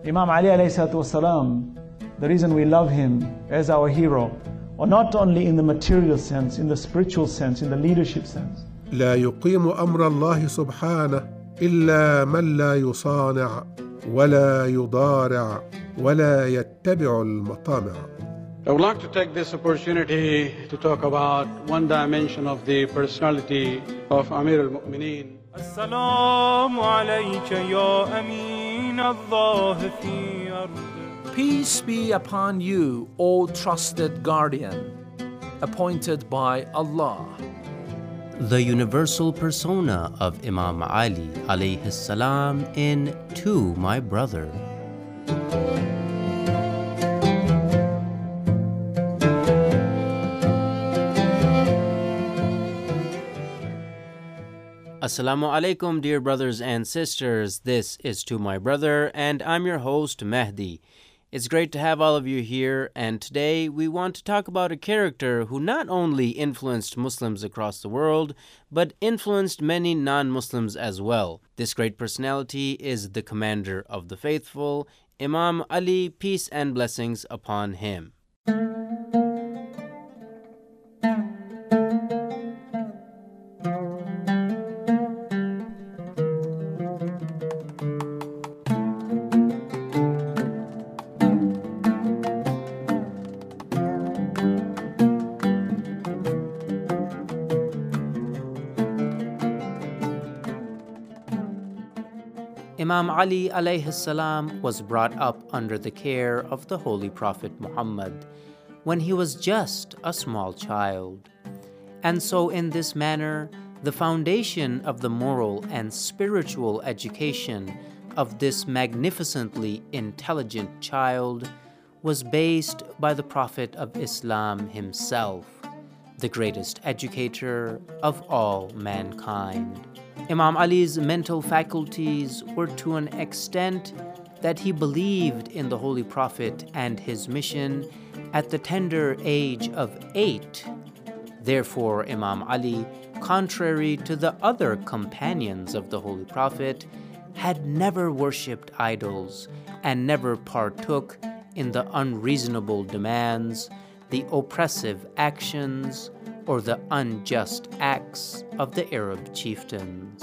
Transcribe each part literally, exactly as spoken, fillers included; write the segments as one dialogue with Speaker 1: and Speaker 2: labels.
Speaker 1: Imam Ali alayhi salatu wasalam, the reason we love him as our hero, or not only in the material sense, in the spiritual sense, in the leadership sense.
Speaker 2: لا يقيم أمر الله سبحانه إلا من لا يصانع ولا يضارع ولا يتبع المطامع.
Speaker 3: I would like to take this opportunity to talk about one dimension of the personality of Amir al-Mu'mineen.
Speaker 4: As-salamu alayka ya Amin Allah fi ardi.
Speaker 5: Peace be upon you, O trusted guardian, appointed by Allah.
Speaker 6: The universal persona of Imam Ali alayhi salam in To My Brother. Assalamu alaikum, dear brothers and sisters. This is To My Brother, and I'm your host, Mehdi. It's great to have all of you here, and today we want to talk about a character who not only influenced Muslims across the world, but influenced many non-Muslims as well. This great personality is the commander of the faithful, Imam Ali, peace and blessings upon him. Imam Ali alayhi salam was brought up under the care of the Holy Prophet Muhammad when he was just a small child. And so in this manner, the foundation of the moral and spiritual education of this magnificently intelligent child was based by the Prophet of Islam himself, the greatest educator of all mankind. Imam Ali's mental faculties were to an extent that he believed in the Holy Prophet and his mission at the tender age of eight. Therefore, Imam Ali, contrary to the other companions of the Holy Prophet, had never worshipped idols and never partook in the unreasonable demands, the oppressive actions, or the unjust acts of the Arab chieftains.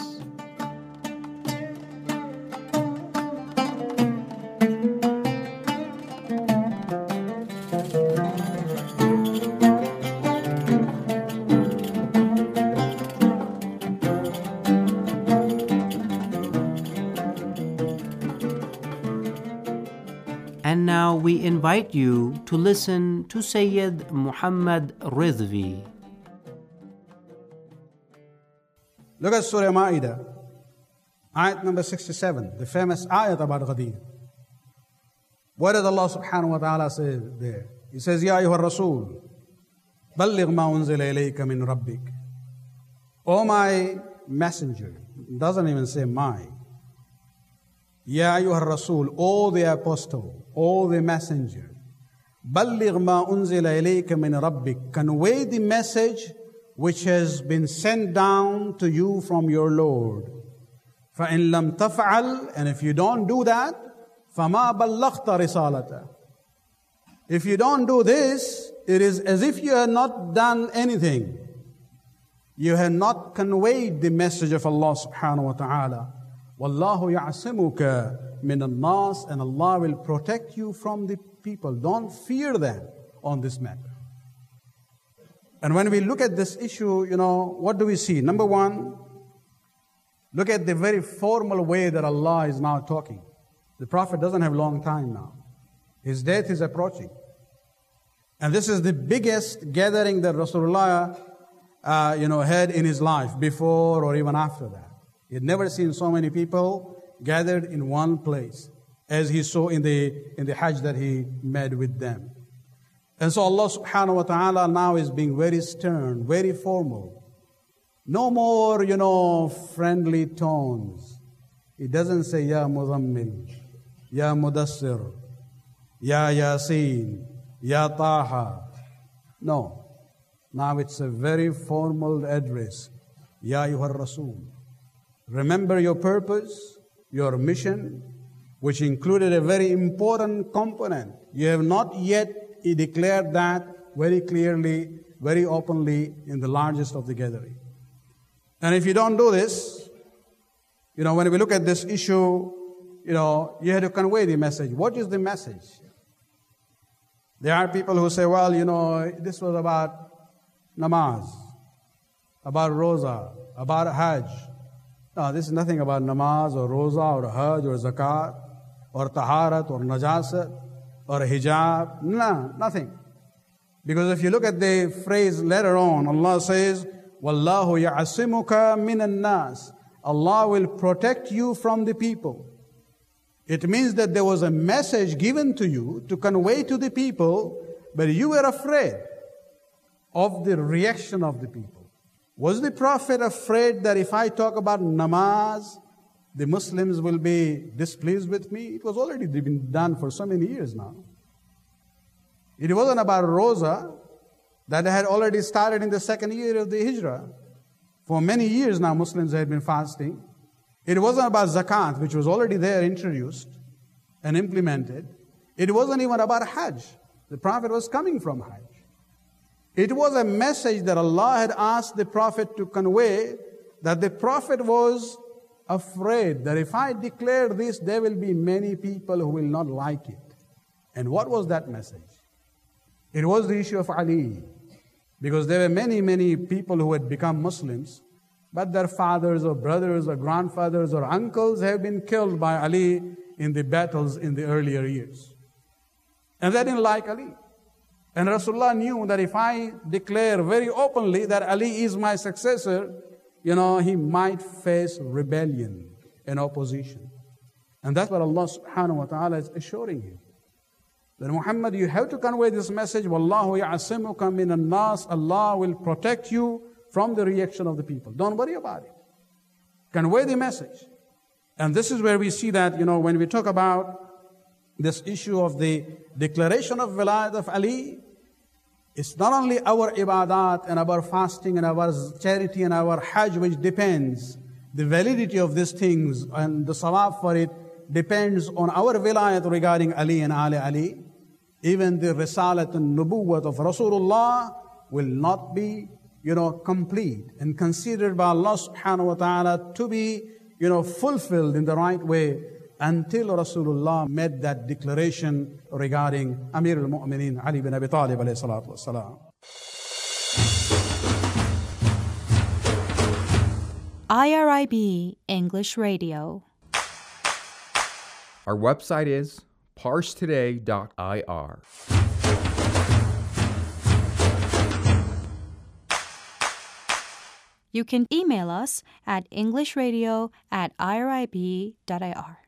Speaker 6: And now we invite you to listen to Sayyid Muhammad Ridvi.
Speaker 7: Look at Surah Ma'idah, ayat number sixty-seven, the famous ayat about Ghadir. What does Allah subhanahu wa ta'ala say there? He says, Ya ayyuha rasul, balligh ma unzila ilayka min rabbik. O my messenger, it doesn't even say my. Ya ayyuha rasul, O the apostle, O the messenger, balligh ma unzila ilayka min rabbik. Convey the message which has been sent down to you from your Lord. فَإِن لَمْ تَفْعَلْ, and if you don't do that, فَمَا بَلَّغْتَ رِسَالَتَهُ. If you don't do this, it is as if you have not done anything. You have not conveyed the message of Allah subhanahu wa ta'ala. وَاللَّهُ يَعْصِمُكَ مِنَ النَّاسِ, and Allah will protect you from the people. Don't fear them on this matter. And when we look at this issue, you know, what do we see? Number one, look at the very formal way that Allah is now talking. The Prophet doesn't have long time now. His death is approaching. And this is the biggest gathering that Rasulullah, uh, you know, had in his life, before or even after that. He had never seen so many people gathered in one place as he saw in the, in the Hajj that he made with them. And so Allah subhanahu wa ta'ala now is being very stern, very formal. No more, you know, friendly tones. He doesn't say, Ya Muzammil, Ya Mudassir, Ya Yasin, Ya Taha. No. Now it's a very formal address. Ya Ayyuhar Rasul. Remember your purpose, your mission, which included a very important component. You have not yet declared that very clearly, very openly in the largest of the gathering. And if you don't do this, you know, when we look at this issue, you know, you have to convey the message. What is the message? There are people who say, well, you know, this was about namaz, about roza, about hajj. No, this is nothing about namaz or roza or hajj or zakat or taharat or najasat or hijab. No, nothing. Because if you look at the phrase later on, Allah says, Wallahu ya'asimuka minan nas. Allah will protect you from the people. It means that there was a message given to you to convey to the people, but you were afraid of the reaction of the people. Was the Prophet afraid that if I talk about namaz, the Muslims will be displeased with me? It was already been done for so many years now. It wasn't about roza that had already started in the second year of the Hijrah. For many years now, Muslims had been fasting. It wasn't about zakat, which was already there, introduced and implemented. It wasn't even about hajj. The Prophet was coming from hajj. It was a message that Allah had asked the Prophet to convey, that the Prophet was afraid that if I declare this, there will be many people who will not like it. And what was that message? It was the issue of Ali. Because there were many, many people who had become Muslims, but their fathers or brothers or grandfathers or uncles have been killed by Ali in the battles in the earlier years. And they didn't like Ali. And Rasulullah knew that if I declare very openly that Ali is my successor, you know, he might face rebellion and opposition. And that's what Allah subhanahu wa ta'ala is assuring him. That Muhammad, you have to convey this message, Wallahu ya'asimuka minan nas, Allah will protect you from the reaction of the people. Don't worry about it. Convey the message. And this is where we see that, you know, when we talk about this issue of the declaration of wilayat of Ali, it's not only our ibadat and our fasting and our charity and our hajj which depends. The validity of these things and the sawab for it depends on our wilayat regarding Ali and Ali Ali. Even the risalat and nubuwwat of Rasulullah will not be, you know, complete and considered by Allah subhanahu wa ta'ala to be, you know, fulfilled in the right way until Rasulullah made that declaration regarding Amir al-Mu'mineen Ali bin Abi Talib alayhi salatu wassalam.
Speaker 8: I R I B English Radio.
Speaker 9: Our website is parse today dot I R.
Speaker 8: You can email us at englishradio at I R I B dot I R.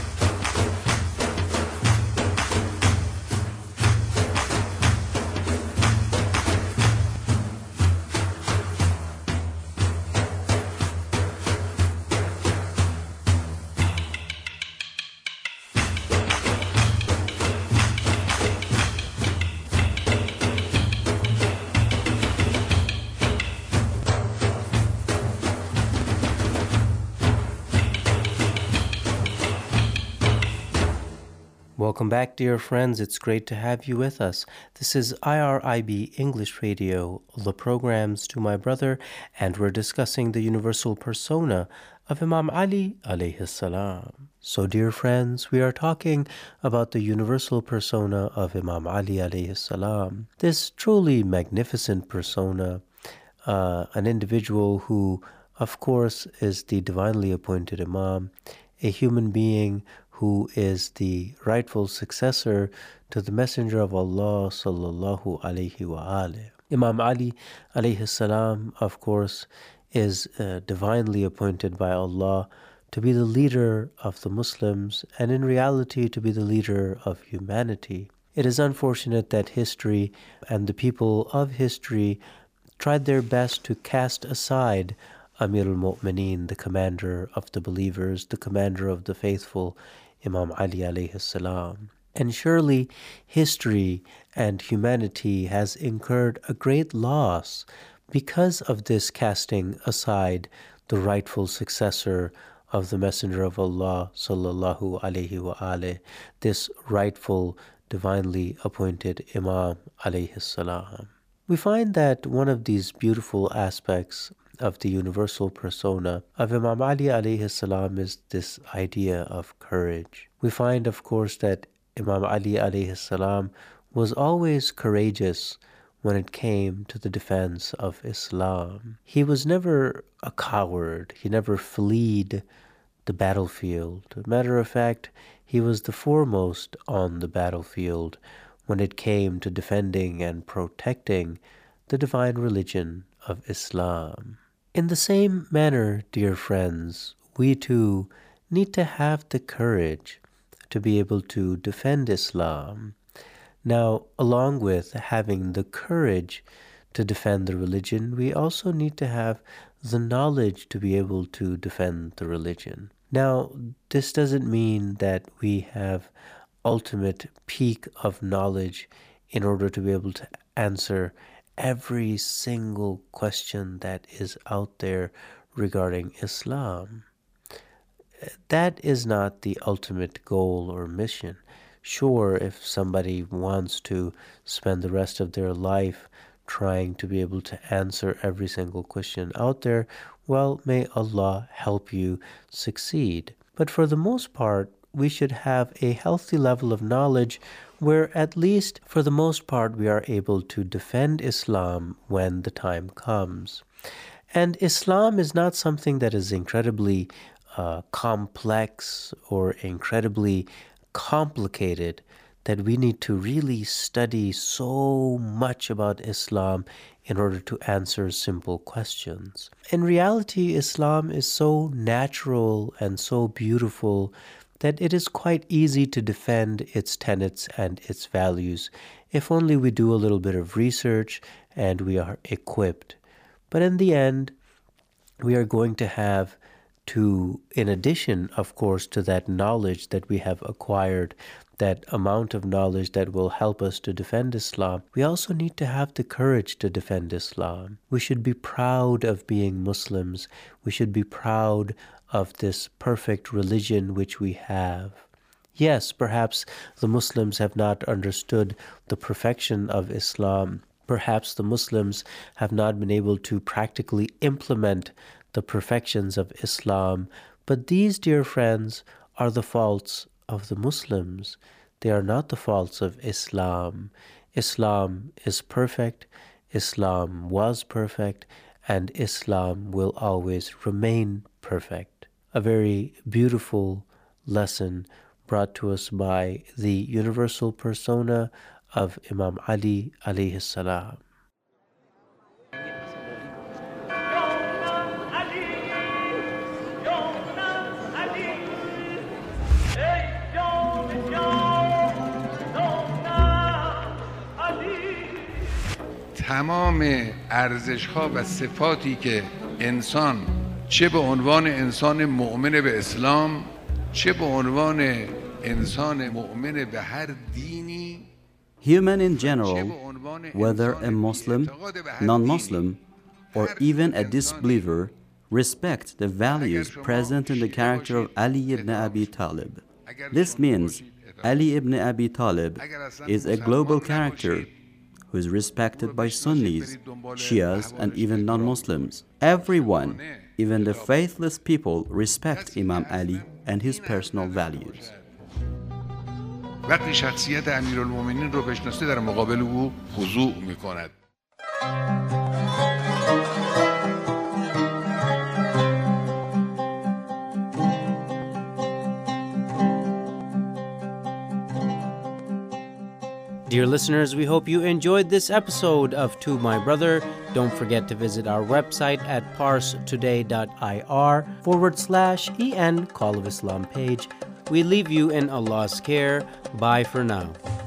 Speaker 6: Welcome back, dear friends. It's great to have you with us. This is I R I B English Radio, the programs to my brother, and we're discussing the universal persona of Imam Ali alayhi salam. So, dear friends, we are talking about the universal persona of Imam Ali alayhi salam. This truly magnificent persona, uh, an individual who, of course, is the divinely appointed Imam, a human being who is the rightful successor to the Messenger of Allah sallallahu alayhi wa alayhi. Imam Ali alayhi salam, of course, is uh, divinely appointed by Allah to be the leader of the Muslims and in reality to be the leader of humanity. It is unfortunate that history and the people of history tried their best to cast aside Amir al-Mu'mineen, the commander of the believers, the commander of the faithful, Imam Ali alayhi salam. And surely history and humanity has incurred a great loss because of this casting aside the rightful successor of the Messenger of Allah sallallahu alaihi wa alih, this rightful, divinely appointed Imam alayhi salam. We find that one of these beautiful aspects of the universal persona of Imam Ali alayhi salam is this idea of courage. We find, of course, that Imam Ali alayhi salam was always courageous when it came to the defense of Islam. He was never a coward. He never fled the battlefield. As a matter of fact, he was the foremost on the battlefield when it came to defending and protecting the divine religion of Islam. In the same manner, dear friends, we too need to have the courage to be able to defend Islam. Now, along with having the courage to defend the religion, we also need to have the knowledge to be able to defend the religion. Now, this doesn't mean that we have ultimate peak of knowledge in order to be able to answer every single question that is out there regarding Islam. That is not the ultimate goal or mission. Sure, if somebody wants to spend the rest of their life trying to be able to answer every single question out there, well, may Allah help you succeed. But for the most part, we should have a healthy level of knowledge where at least for the most part we are able to defend Islam when the time comes. And Islam is not something that is incredibly uh, complex or incredibly complicated that we need to really study so much about Islam in order to answer simple questions. In reality, Islam is so natural and so beautiful that it is quite easy to defend its tenets and its values if only we do a little bit of research and we are equipped. But in the end, we are going to have to, in addition, of course, to that knowledge that we have acquired, that amount of knowledge that will help us to defend Islam, we also need to have the courage to defend Islam. We should be proud of being Muslims. We should be proud of this perfect religion which we have. Yes, perhaps the Muslims have not understood the perfection of Islam. Perhaps the Muslims have not been able to practically implement the perfections of Islam. But these, dear friends, are the faults of the Muslims. They are not the faults of Islam. Islam is perfect, Islam was perfect, and Islam will always remain perfect. A very beautiful lesson brought to us by the universal persona of Imam Ali alayhi salam.
Speaker 10: تمام ارزش‌ها و صفاتی که انسان چه به عنوان انسان مؤمن به اسلام چه به عنوان انسان مؤمن به هر دینی
Speaker 11: Human in general, whether a Muslim, non-Muslim, or even a disbeliever, respect the values present in the character of Ali ibn Abi Talib. This means Ali ibn Abi Talib is a global character who is respected by Sunnis, Shias, and even non-Muslims. Everyone, even the faithless people, respect Imam Ali and his personal values.
Speaker 10: وقتی شخصیت امیرالمومنین رو بشناسه در مقابل او خضوع میکند.
Speaker 6: Dear listeners, we hope you enjoyed this episode of To My Brother. Don't forget to visit our website at parstoday.ir forward slash en Call of Islam page. We leave you in Allah's care. Bye for now.